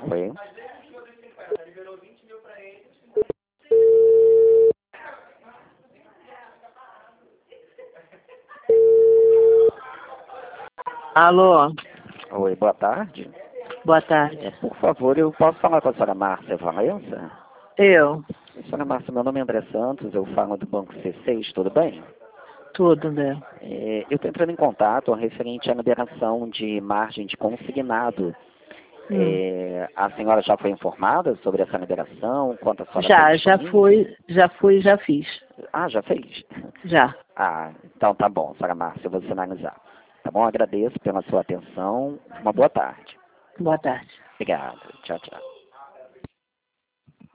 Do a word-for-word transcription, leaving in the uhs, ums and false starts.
Oi. Alô, Oi, boa tarde. boa tarde. É, por favor, eu posso falar com a senhora Márcia Valença? Eu, Senhora Márcia, meu nome é André Santos, eu falo do Banco C seis, tudo bem? tudo, né? É, eu estou entrando em contato referente à liberação de margem de consignado. Hum. É, a senhora já foi informada sobre essa liberação? Quanto a senhora Já, tem já disponível? fui, já fui, já fiz. Ah, já fez? Já. Ah, então tá bom, senhora Márcia, eu vou sinalizar. Tá bom? Agradeço pela sua atenção. Uma boa tarde. Boa tarde. Obrigado. Tchau, tchau.